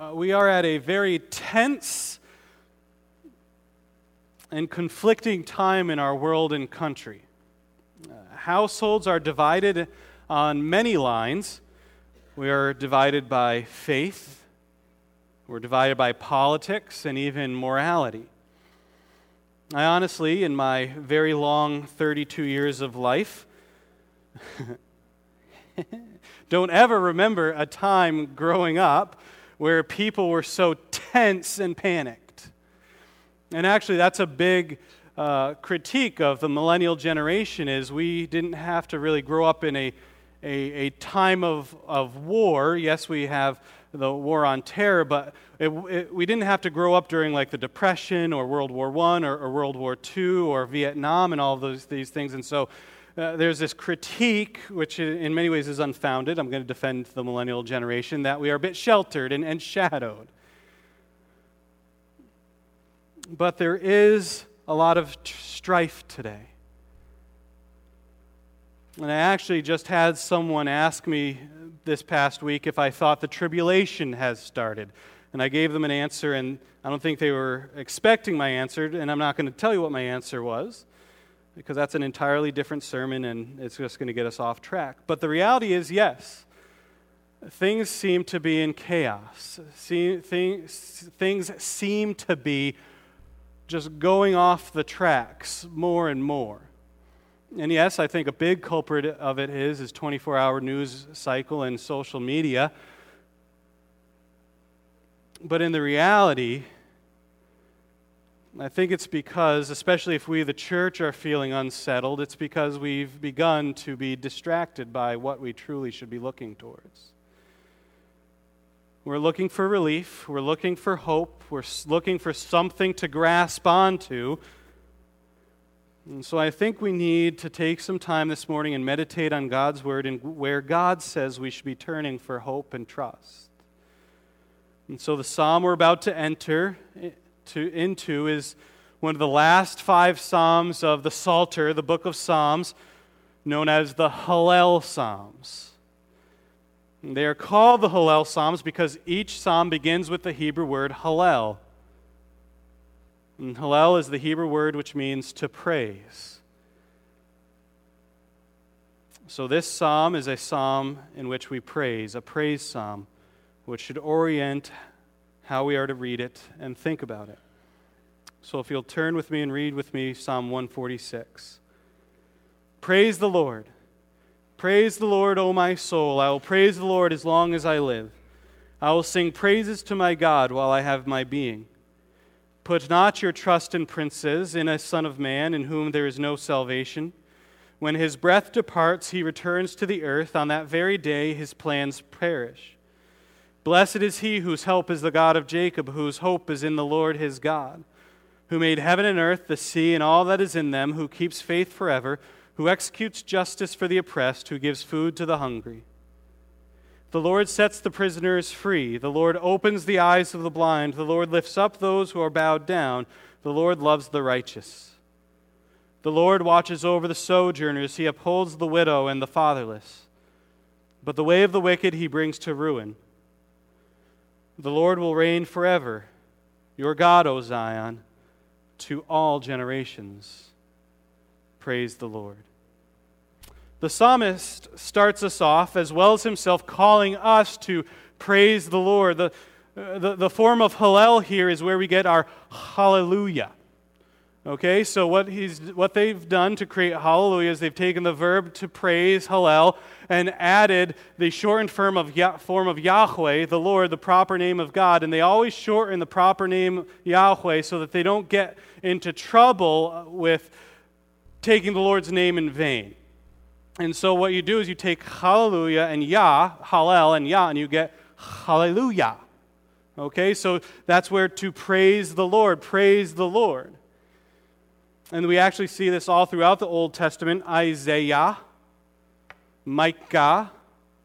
we are at a very tense and conflicting time in our world and country. Households are divided on many lines. We are divided by faith, we're divided by politics, and even morality. I honestly, in my very long 32 years of life, don't ever remember a time growing up where people were so tense and panicked. And actually, that's a big critique of the millennial generation, is we didn't have to really grow up in a time of war. Yes, we have the war on terror, but we didn't have to grow up during like the Depression or World War I or World War II or Vietnam and all these things. And so there's this critique, which in many ways is unfounded. I'm going to defend the millennial generation, that we are a bit sheltered and shadowed. But there is a lot of strife today. And I actually just had someone ask me this past week if I thought the tribulation has started. And I gave them an answer, and I don't think they were expecting my answer, and I'm not going to tell you what my answer was, because that's an entirely different sermon, and it's just going to get us off track. But the reality is, yes, things seem to be in chaos. Things seem to be just going off the tracks more and more. And yes, I think a big culprit of it is 24-hour news cycle and social media. But in the reality, I think it's because, especially if we, the church, are feeling unsettled, it's because we've begun to be distracted by what we truly should be looking towards. We're looking for relief, we're looking for hope, we're looking for something to grasp onto. And so I think we need to take some time this morning and meditate on God's Word and where God says we should be turning for hope and trust. And so the psalm we're about to enter into is one of the last 5 psalms of the Psalter, the book of Psalms, known as the Hallel Psalms. And they are called the Hallel Psalms because each psalm begins with the Hebrew word Hallel. And Hallel is the Hebrew word which means to praise. So this psalm is a psalm in which we praise, a praise psalm, which should orient how we are to read it and think about it. So if you'll turn with me and read with me Psalm 146. Praise the Lord. Praise the Lord, O my soul. I will praise the Lord as long as I live. I will sing praises to my God while I have my being. Put not your trust in princes, in a son of man, in whom there is no salvation. When his breath departs, he returns to the earth. On that very day his plans perish. Blessed is he whose help is the God of Jacob, whose hope is in the Lord his God, who made heaven and earth, the sea, and all that is in them, who keeps faith forever, who executes justice for the oppressed, who gives food to the hungry. The Lord sets the prisoners free. The Lord opens the eyes of the blind. The Lord lifts up those who are bowed down. The Lord loves the righteous. The Lord watches over the sojourners. He upholds the widow and the fatherless. But the way of the wicked he brings to ruin. The Lord will reign forever. Your God, O Zion, to all generations. Praise the Lord. The psalmist starts us off, as well as himself, calling us to praise the Lord. The form of Hallel here is where we get our hallelujah. Okay, so what they've done to create hallelujah is they've taken the verb to praise, Hallel, and added the shortened form of Yahweh, the Lord, the proper name of God. And they always shorten the proper name Yahweh so that they don't get into trouble with taking the Lord's name in vain. And so what you do is you take hallelujah and Yah, Hallel and Yah, and you get hallelujah. Okay, so that's where to praise the Lord, praise the Lord. And we actually see this all throughout the Old Testament. Isaiah, Micah,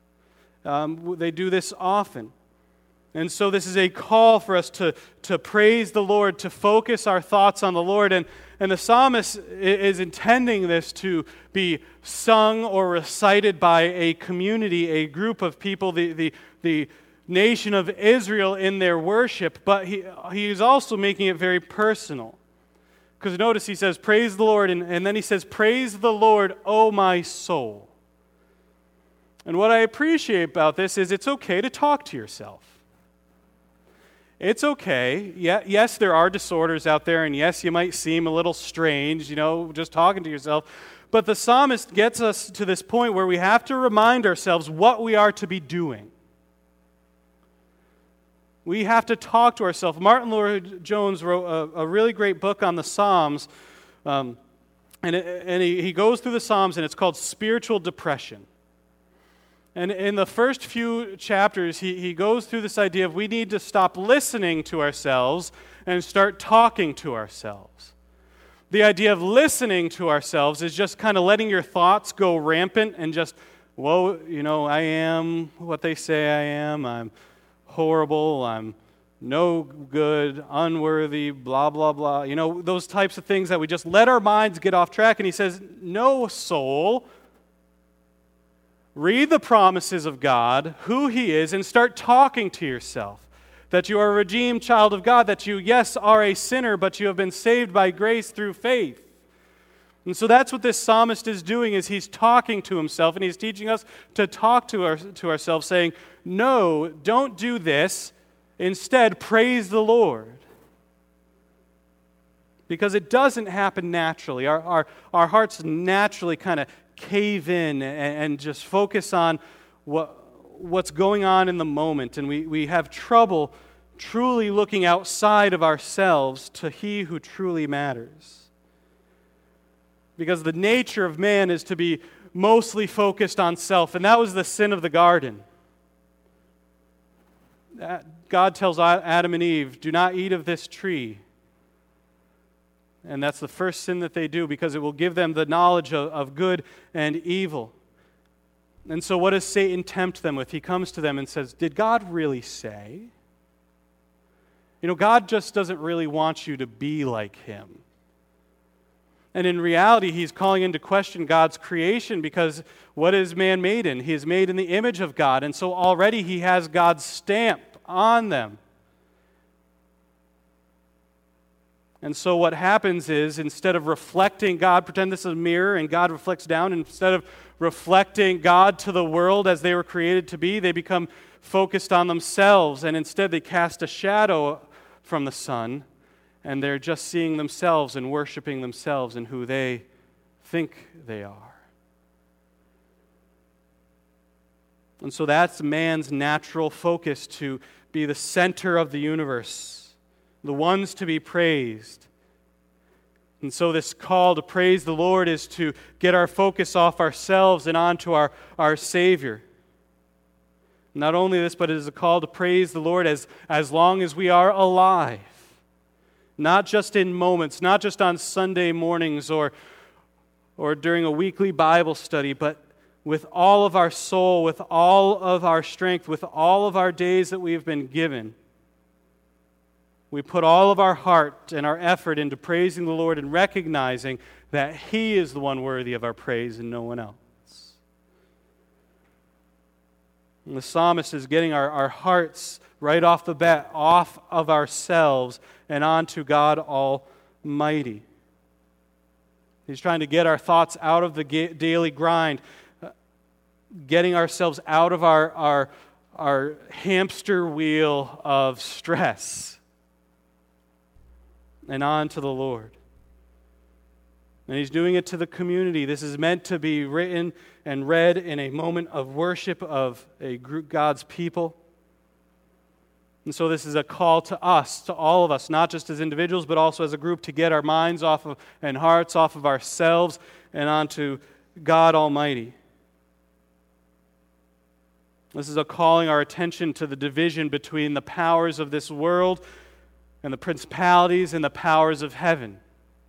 they do this often. And so this is a call for us to praise the Lord, to focus our thoughts on the Lord. And the psalmist is intending this to be sung or recited by a community, a group of people. The nation of Israel in their worship, but he is also making it very personal. Because notice he says, praise the Lord, and then he says, praise the Lord, O my soul. And what I appreciate about this is it's okay to talk to yourself. It's okay. Yes, there are disorders out there, and yes, you might seem a little strange, just talking to yourself. But the psalmist gets us to this point where we have to remind ourselves what we are to be doing. We have to talk to ourselves. Martin Lloyd-Jones wrote a really great book on the Psalms, and he goes through the Psalms, and it's called Spiritual Depression. And in the first few chapters, he goes through this idea of we need to stop listening to ourselves and start talking to ourselves. The idea of listening to ourselves is just kind of letting your thoughts go rampant and just, I am what they say I am. I'm horrible. I'm no good, unworthy, blah, blah, blah. Those types of things that we just let our minds get off track. And he says, no, soul. Read the promises of God, who He is, and start talking to yourself. That you are a redeemed child of God, that you, yes, are a sinner, but you have been saved by grace through faith. And so that's what this psalmist is doing, is he's talking to himself, and he's teaching us to talk to ourselves, saying, no, don't do this. Instead, praise the Lord. Because it doesn't happen naturally. Our hearts naturally kind of cave in and just focus on what's going on in the moment, and we have trouble truly looking outside of ourselves to He who truly matters. Because the nature of man is to be mostly focused on self, and that was the sin of the garden. God tells Adam and Eve, do not eat of this tree. And that's the first sin that they do, because it will give them the knowledge of good and evil. And so what does Satan tempt them with? He comes to them and says, did God really say? God just doesn't really want you to be like Him. And in reality, he's calling into question God's creation, because what is man made in? He is made in the image of God, and so already he has God's stamp on them. And so what happens is, instead of reflecting God, pretend this is a mirror and God reflects down, instead of reflecting God to the world as they were created to be, they become focused on themselves, and instead they cast a shadow from the sun, and they're just seeing themselves and worshiping themselves and who they think they are. And so that's man's natural focus, to be the center of the universe, the ones to be praised. And so this call to praise the Lord is to get our focus off ourselves and onto our Savior. Not only this, but it is a call to praise the Lord as long as we are alive. Not just in moments, not just on Sunday mornings or during a weekly Bible study, but with all of our soul, with all of our strength, with all of our days that we have been given. We put all of our heart and our effort into praising the Lord and recognizing that He is the one worthy of our praise and no one else. And the psalmist is getting our hearts right off the bat, off of ourselves and onto God Almighty. He's trying to get our thoughts out of the daily grind, getting ourselves out of our hamster wheel of stress and on to the Lord. And He's doing it to the community. This is meant to be written and read in a moment of worship of a group, God's people. And so this is a call to us, to all of us, not just as individuals, but also as a group, to get our minds off of and hearts off of ourselves and onto God Almighty. This is a calling our attention to the division between the powers of this world and the principalities and the powers of heaven,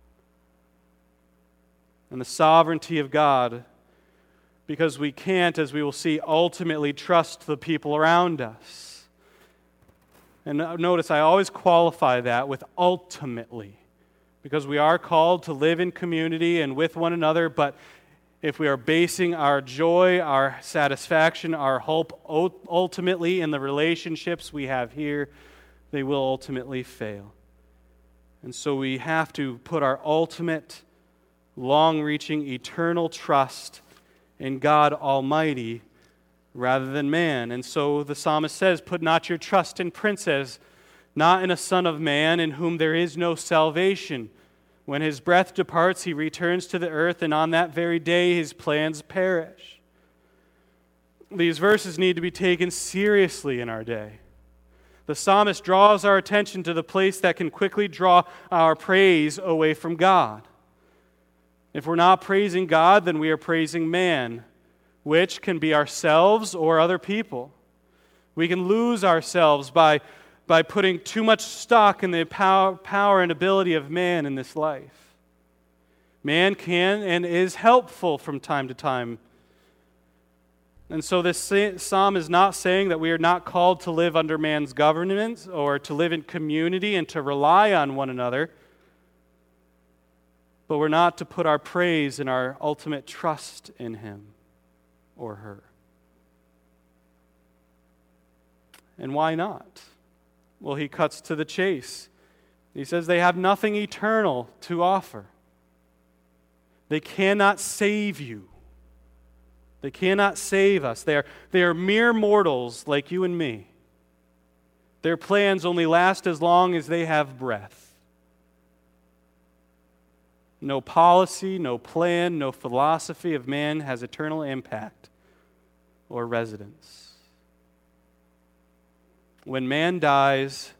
and the sovereignty of God, because we can't, as we will see, ultimately trust the people around us. And notice, I always qualify that with ultimately, because we are called to live in community and with one another, but if we are basing our joy, our satisfaction, our hope ultimately in the relationships we have here, they will ultimately fail. And so we have to put our ultimate, long-reaching, eternal trust in God Almighty rather than man. And so the psalmist says, "Put not your trust in princes, not in a son of man, in whom there is no salvation. When his breath departs, he returns to the earth, and on that very day his plans perish." These verses need to be taken seriously in our day. The psalmist draws our attention to the place that can quickly draw our praise away from God. If we're not praising God, then we are praising man, which can be ourselves or other people. We can lose ourselves by putting too much stock in the power and ability of man in this life. Man can and is helpful from time to time. And so this psalm is not saying that we are not called to live under man's governance or to live in community and to rely on one another, but we're not to put our praise and our ultimate trust in him or her. And why not? Well, he cuts to the chase. He says they have nothing eternal to offer. They cannot save you. They cannot save us. They are mere mortals like you and me. Their plans only last as long as they have breath. No policy, no plan, no philosophy of man has eternal impact or residence. When man dies,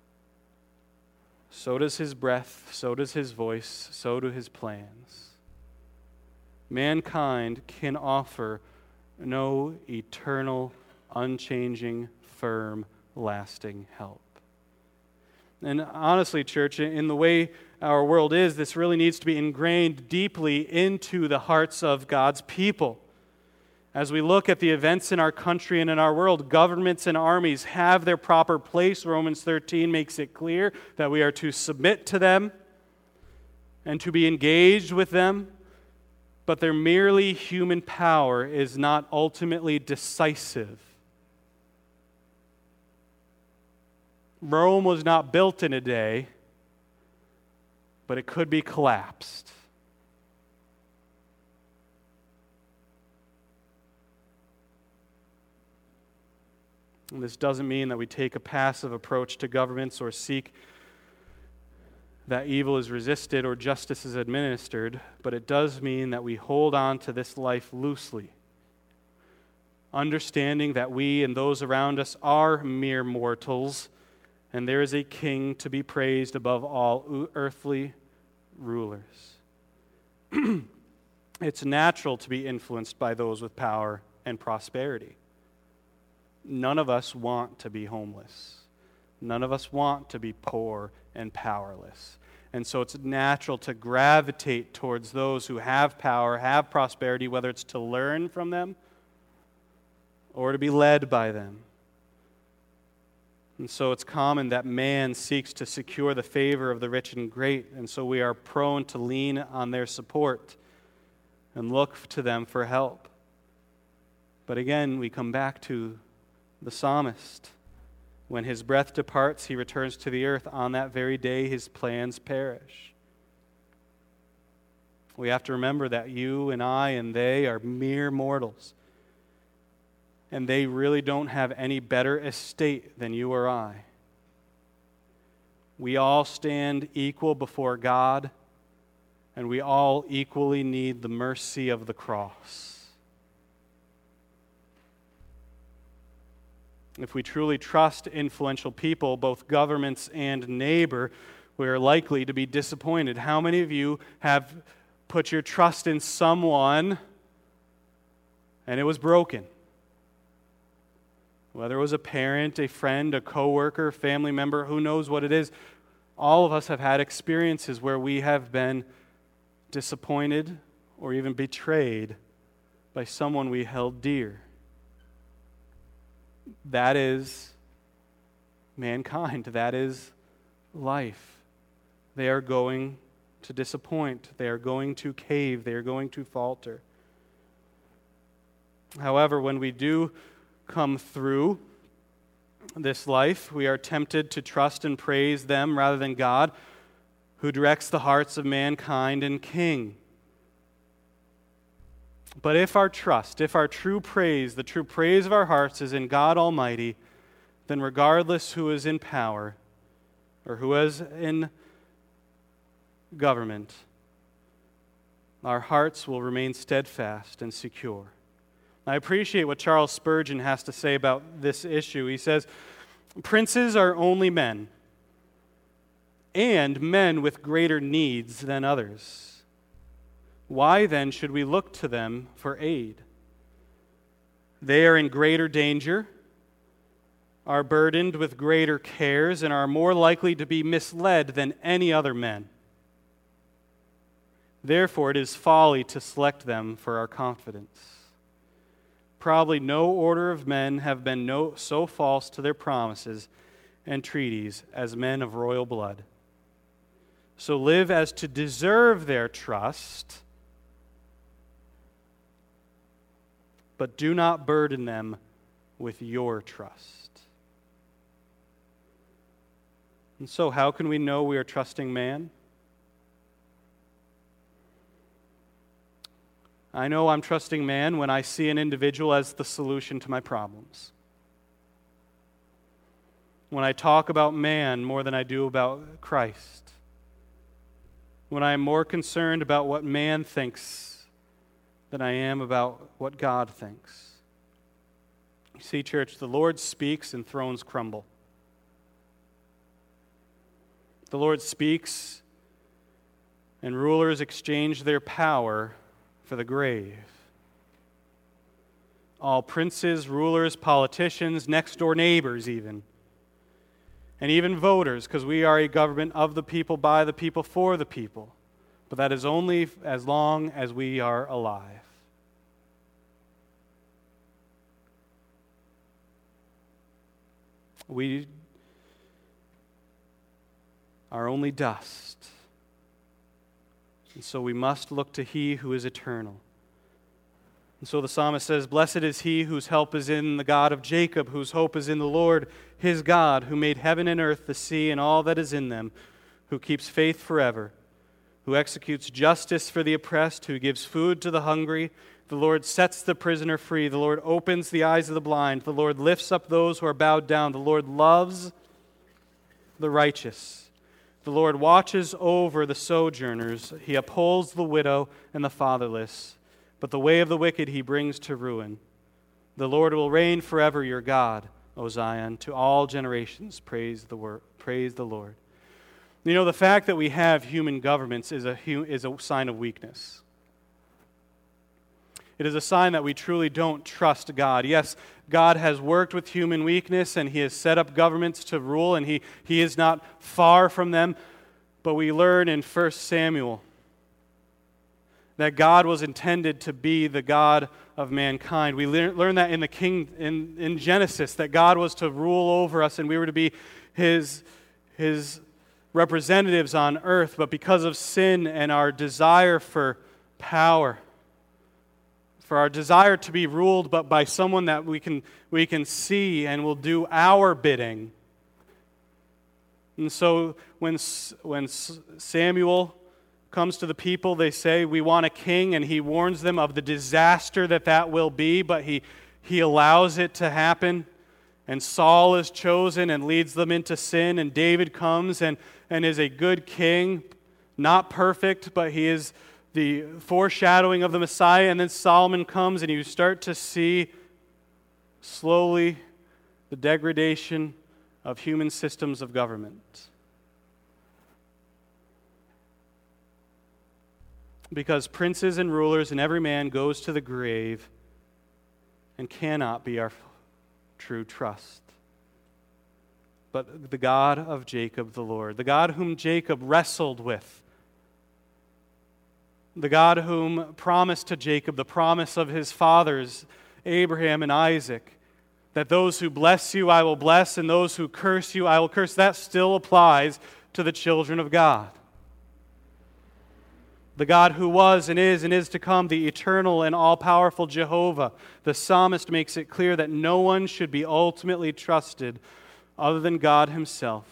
so does his breath, so does his voice, so do his plans. Mankind can offer no eternal, unchanging, firm, lasting help. And honestly, church, in the way our world is, this really needs to be ingrained deeply into the hearts of God's people. As we look at the events in our country and in our world, governments and armies have their proper place. Romans 13 makes it clear that we are to submit to them and to be engaged with them, but their merely human power is not ultimately decisive. Rome was not built in a day, but it could be collapsed. And this doesn't mean that we take a passive approach to governments or seek that evil is resisted or justice is administered, but it does mean that we hold on to this life loosely, understanding that we and those around us are mere mortals, and there is a king to be praised above all earthly rulers. It's natural to be influenced by those with power and prosperity. None of us want to be homeless. None of us want to be poor and powerless. And so it's natural to gravitate towards those who have power, have prosperity, whether it's to learn from them or to be led by them. And so it's common that man seeks to secure the favor of the rich and great, and so we are prone to lean on their support and look to them for help. But again, we come back to the psalmist. When his breath departs, he returns to the earth. On that very day, his plans perish. We have to remember that you and I and they are mere mortals. And they really don't have any better estate than you or I. We all stand equal before God, and we all equally need the mercy of the cross. If we truly trust influential people, both governments and neighbor, we are likely to be disappointed. How many of you have put your trust in someone and it was broken? Whether it was a parent, a friend, a coworker, family member, who knows what it is. All of us have had experiences where we have been disappointed or even betrayed by someone we held dear. That is mankind. That is life. They are going to disappoint. They are going to cave. They are going to falter. However, when we do come through this life, we are tempted to trust and praise them rather than God, who directs the hearts of mankind and King. But if our trust, if our true praise, the true praise of our hearts is in God Almighty, then regardless who is in power or who is in government, our hearts will remain steadfast and secure. I appreciate what Charles Spurgeon has to say about this issue. He says, "Princes are only men, and men with greater needs than others. Why then should we look to them for aid? They are in greater danger, are burdened with greater cares, and are more likely to be misled than any other men. Therefore, it is folly to select them for our confidence. Probably no order of men have been so false to their promises and treaties as men of royal blood. So live as to deserve their trust, but do not burden them with your trust." And so, how can we know we are trusting man? I know I'm trusting man when I see an individual as the solution to my problems. When I talk about man more than I do about Christ. When I am more concerned about what man thinks than I am about what God thinks. You see, church, the Lord speaks and thrones crumble. The Lord speaks and rulers exchange their power for the grave. All princes, rulers, politicians, next-door neighbors even, and even voters, because we are a government of the people, by the people, for the people. But that is only as long as we are alive. We are only dust. And so we must look to He who is eternal. And so the psalmist says, "Blessed is he whose help is in the God of Jacob, whose hope is in the Lord, his God, who made heaven and earth, the sea, and all that is in them, who keeps faith forever, who executes justice for the oppressed, who gives food to the hungry. The Lord sets the prisoner free. The Lord opens the eyes of the blind. The Lord lifts up those who are bowed down. The Lord loves the righteous. The Lord watches over the sojourners. He upholds the widow and the fatherless. But the way of the wicked He brings to ruin. The Lord will reign forever, your God, O Zion. To all generations, praise the Lord." You know, the fact that we have human governments is a sign of weakness. It is a sign that we truly don't trust God. Yes, God has worked with human weakness, and He has set up governments to rule, and He is not far from them. But we learn in 1 Samuel that God was intended to be the God of mankind. We learn that in Genesis, that God was to rule over us, and we were to be His representatives on earth. But because of sin and our desire for power, for our desire to be ruled but by someone that we can see and will do our bidding. And so when Samuel comes to the people, they say, "We want a king," and he warns them of the disaster that will be, but he allows it to happen. And Saul is chosen and leads them into sin, and David comes and is a good king, not perfect, but he is the foreshadowing of the Messiah. And then Solomon comes, and you start to see slowly the degradation of human systems of government. Because princes and rulers and every man goes to the grave and cannot be our true trust. But the God of Jacob, the Lord, the God whom Jacob wrestled with, the God whom promised to Jacob the promise of his fathers, Abraham and Isaac, that those who bless you I will bless, and those who curse you I will curse. That still applies to the children of God. the God who was and is to come, the eternal and all-powerful Jehovah. The psalmist makes it clear that no one should be ultimately trusted other than God himself.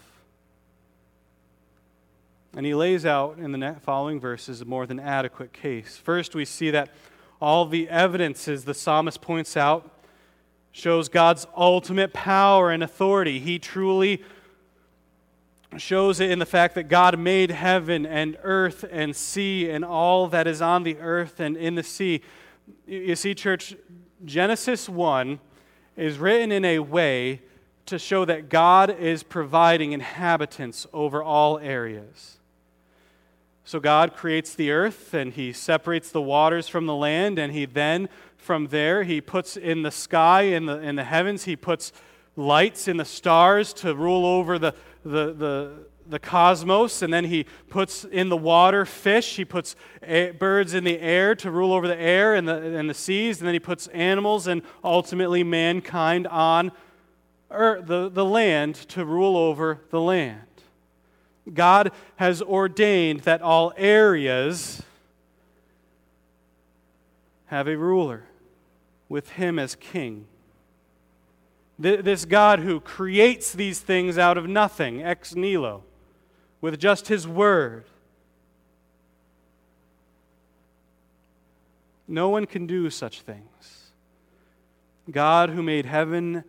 And he lays out in the following verses a more than adequate case. First, we see that all the evidences the psalmist points out shows God's ultimate power and authority. He truly shows it in the fact that God made heaven and earth and sea and all that is on the earth and in the sea. You see, church, Genesis 1 is written in a way to show that God is providing inhabitants over all areas. So God creates the earth, and He separates the waters from the land, and He then, from there, He puts in the sky, in the heavens, He puts lights in the stars to rule over the cosmos, and then He puts in the water fish. He puts birds in the air to rule over the air and the seas, and then He puts animals and ultimately mankind on the land to rule over the land. God has ordained that all areas have a ruler with Him as king. This God who creates these things out of nothing, ex nihilo, with just His word. No one can do such things. God who made heaven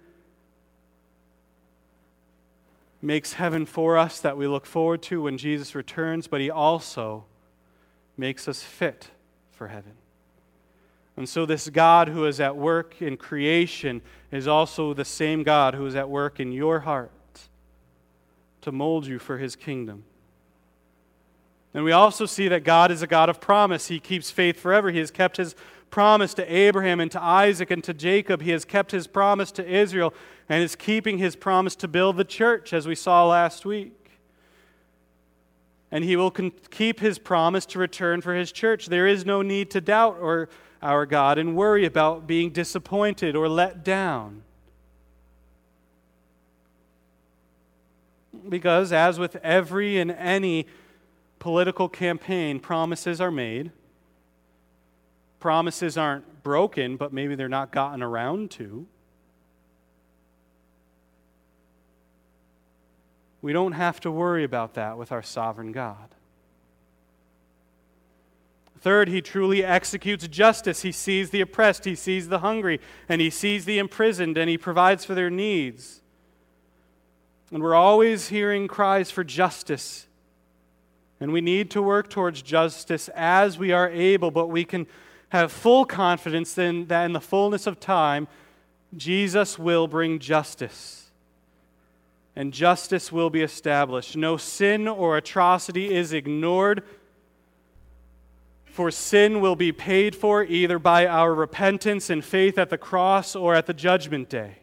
makes heaven for us that we look forward to when Jesus returns, but He also makes us fit for heaven. And so this God who is at work in creation is also the same God who is at work in your heart to mold you for His kingdom. And we also see that God is a God of promise. He keeps faith forever. He has kept His promise to Abraham and to Isaac and to Jacob. He has kept His promise to Israel and is keeping His promise to build the church, as we saw last week. And He will keep His promise to return for His church. There is no need to doubt our God and worry about being disappointed or let down. Because as with every and any political campaign, promises are made. Promises aren't broken, but maybe they're not gotten around to. We don't have to worry about that with our sovereign God. Third, He truly executes justice. He sees the oppressed, He sees the hungry, and He sees the imprisoned, and He provides for their needs. And we're always hearing cries for justice. And we need to work towards justice as we are able, but we can have full confidence that in the fullness of time, Jesus will bring justice. And justice will be established. No sin or atrocity is ignored, for sin will be paid for either by our repentance and faith at the cross or at the judgment day.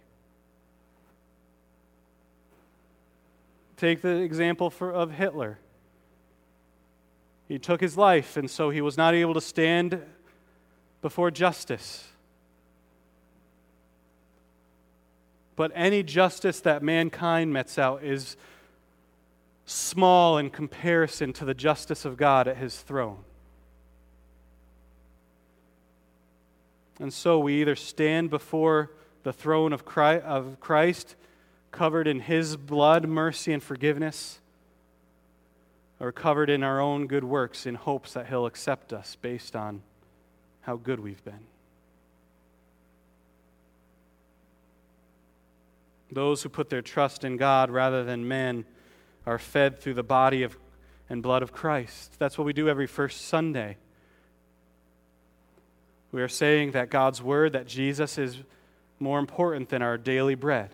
Take the example of Hitler. He took his life, and so he was not able to stand before justice. But any justice that mankind metes out is small in comparison to the justice of God at His throne. And so we either stand before the throne of Christ, covered in His blood, mercy, and forgiveness, or covered in our own good works in hopes that He'll accept us based on how good we've been. Those who put their trust in God rather than men are fed through the body and blood of Christ. That's what we do every first Sunday. We are saying that God's Word, that Jesus is more important than our daily bread.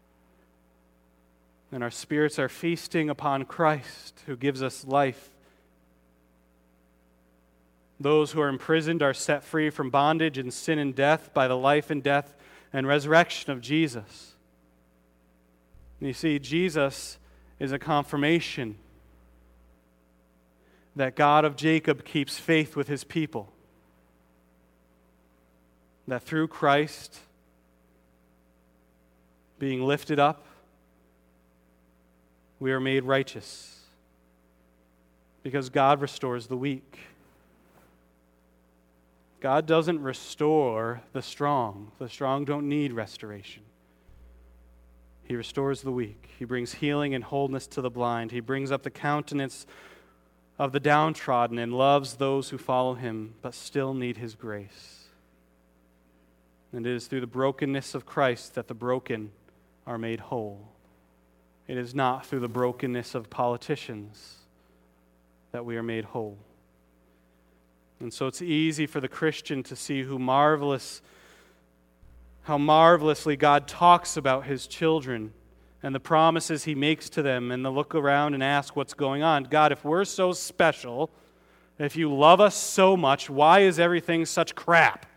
And our spirits are feasting upon Christ, who gives us life. Those who are imprisoned are set free from bondage and sin and death by the life and death and resurrection of Jesus. And you see, Jesus is a confirmation that God of Jacob keeps faith with His people. That through Christ being lifted up, we are made righteous. Because God restores the weak. God doesn't restore the strong. The strong don't need restoration. He restores the weak. He brings healing and wholeness to the blind. He brings up the countenance of the downtrodden and loves those who follow him but still need his grace. And it is through the brokenness of Christ that the broken are made whole. It is not through the brokenness of politicians that we are made whole. And so it's easy for the Christian to see how marvelously God talks about his children and the promises he makes to them, and to look around and ask what's going on. God, if we're so special, if you love us so much, why is everything such crap?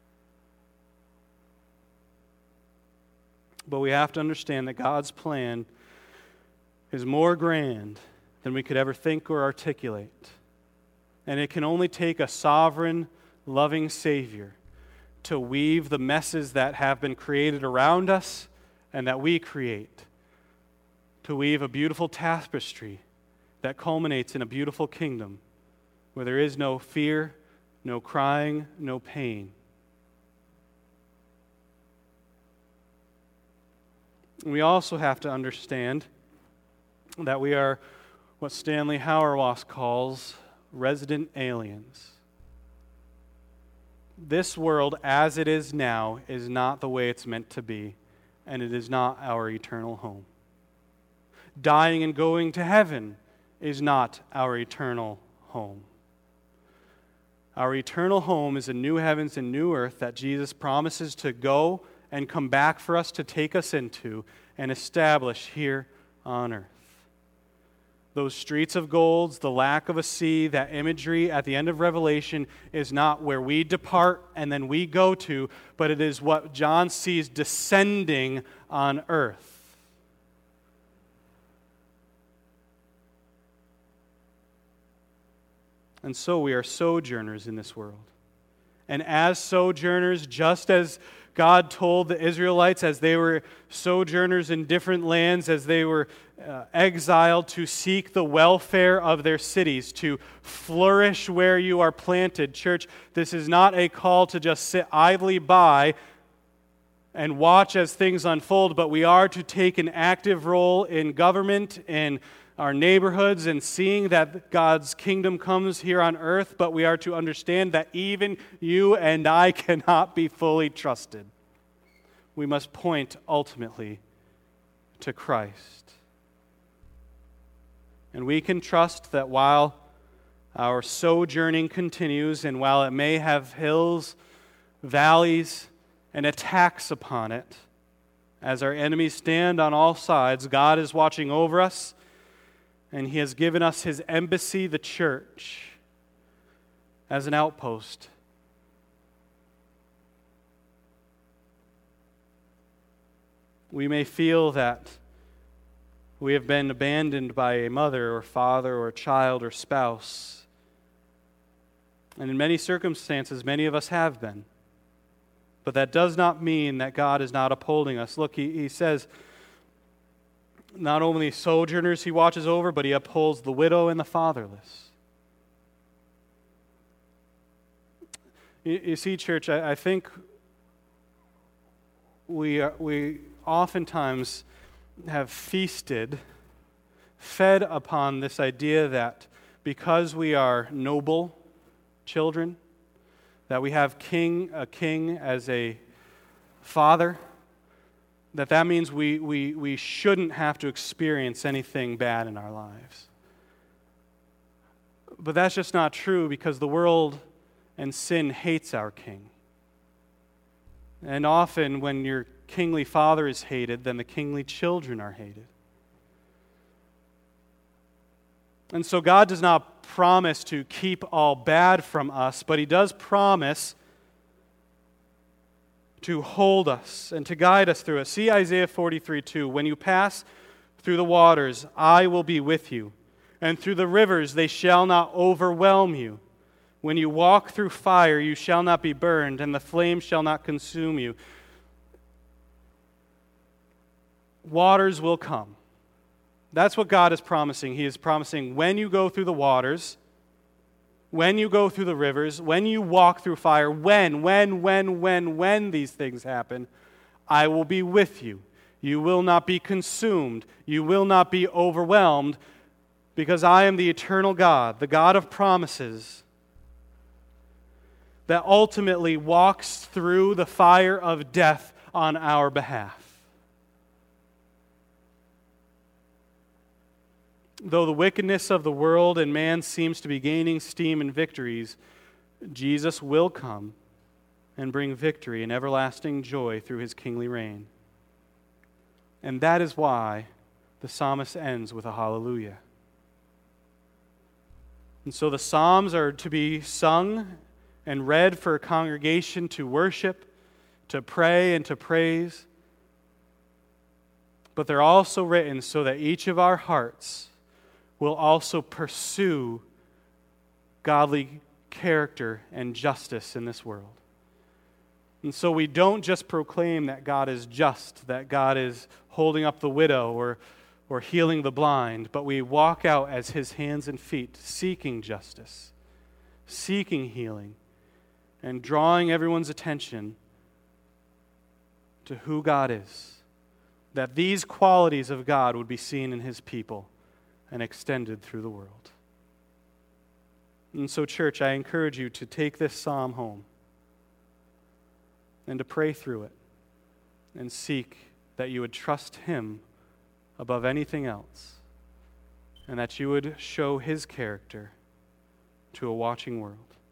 But we have to understand that God's plan is more grand than we could ever think or articulate. And it can only take a sovereign, loving Savior to weave the messes that have been created around us and that we create, to weave a beautiful tapestry that culminates in a beautiful kingdom where there is no fear, no crying, no pain. We also have to understand that we are what Stanley Hauerwas calls resident aliens. This world as it is now is not the way it's meant to be, and it is not our eternal home. Dying and going to heaven is not our eternal home. Our eternal home is a new heavens and new earth that Jesus promises to go and come back for us to take us into and establish here on earth. Those streets of gold, the lack of a sea, that imagery at the end of Revelation is not where we depart and then we go to, but it is what John sees descending on earth. And so we are sojourners in this world. And as sojourners, just as God told the Israelites as they were sojourners in different lands, as they were exiled, to seek the welfare of their cities, to flourish where you are planted. Church, this is not a call to just sit idly by and watch as things unfold, but we are to take an active role in government, in our neighborhoods, and seeing that God's kingdom comes here on earth, but we are to understand that even you and I cannot be fully trusted. We must point ultimately to Christ. And we can trust that while our sojourning continues, and while it may have hills, valleys, and attacks upon it, as our enemies stand on all sides, God is watching over us, and He has given us His embassy, the church, as an outpost. We may feel that we have been abandoned by a mother or father or child or spouse. And in many circumstances, many of us have been. But that does not mean that God is not upholding us. Look, he says, not only sojourners He watches over, but He upholds the widow and the fatherless. You see, church, I think we oftentimes have fed upon this idea that because we are noble children, that we have a king as a father, that means we shouldn't have to experience anything bad in our lives. But that's just not true, because the world and sin hates our king. And often when your kingly father is hated, then the kingly children are hated. And so God does not promise to keep all bad from us, but He does promise to hold us and to guide us through it. See Isaiah 43:2. When you pass through the waters, I will be with you, and through the rivers they shall not overwhelm you. When you walk through fire, you shall not be burned, and the flame shall not consume you. Waters will come. That's what God is promising. He is promising when you go through the waters, when you go through the rivers, when you walk through fire, when these things happen, I will be with you. You will not be consumed. You will not be overwhelmed, because I am the eternal God, the God of promises, that ultimately walks through the fire of death on our behalf. Though the wickedness of the world and man seems to be gaining steam and victories, Jesus will come and bring victory and everlasting joy through his kingly reign. And that is why the psalmist ends with a hallelujah. And so the psalms are to be sung and read for a congregation to worship, to pray, and to praise. But they're also written so that each of our hearts will also pursue godly character and justice in this world. And so we don't just proclaim that God is just, that God is holding up the widow or healing the blind, but we walk out as his hands and feet, seeking justice, seeking healing, and drawing everyone's attention to who God is, that these qualities of God would be seen in his people and extended through the world. And so, church, I encourage you to take this psalm home and to pray through it and seek that you would trust him above anything else, and that you would show his character to a watching world.